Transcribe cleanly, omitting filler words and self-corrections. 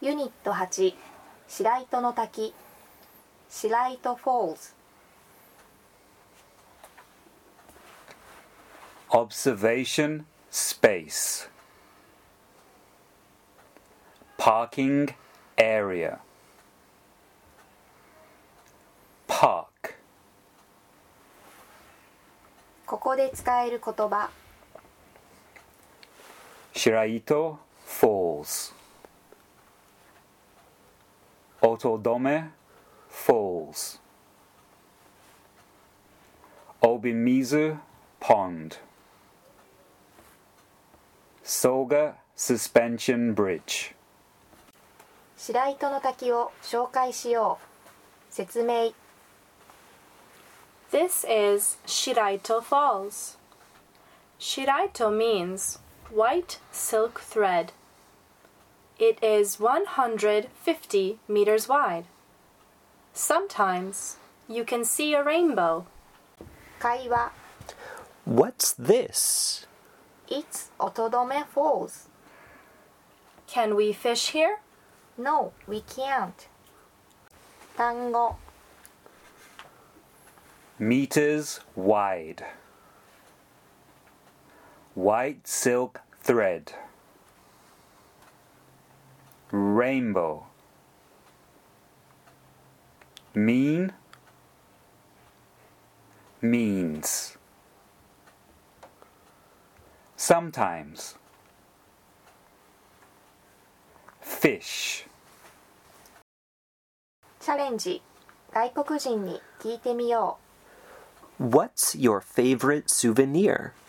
ユニット8白糸の滝白糸 Falls Observation space. Parking area. Park. ここで使える言葉 Shiraito Falls. Otodome Falls. Obimizu Pond. Soga Suspension Bridge. 白糸の滝を紹介しよう説明 This is Shiraito Falls. Shiraito means white silk thread. It is 150 meters wide. Sometimes you can see a rainbow. 会話 What's this? It's Otodome Falls Can we fish here? No, we can't 単語 Meters wide. White silk thread. Rainbow. Mean. Means. Sometimes. Fish. チャレンジ外国人に聞いてみよう What's your favorite souvenir?